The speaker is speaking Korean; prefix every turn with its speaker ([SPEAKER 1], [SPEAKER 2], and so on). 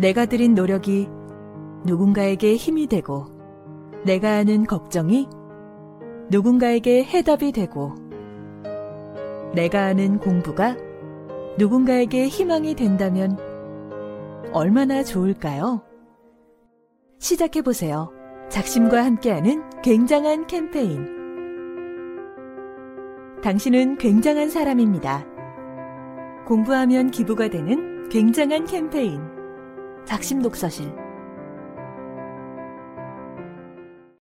[SPEAKER 1] 내가 들인 노력이 누군가에게 힘이 되고, 내가 하는 걱정이 누군가에게 해답이 되고, 내가 하는 공부가 누군가에게 희망이 된다면 얼마나 좋을까요? 시작해보세요. 작심과 함께하는 굉장한 캠페인. 당신은 굉장한 사람입니다. 공부하면 기부가 되는 굉장한 캠페인. 작심 독서실.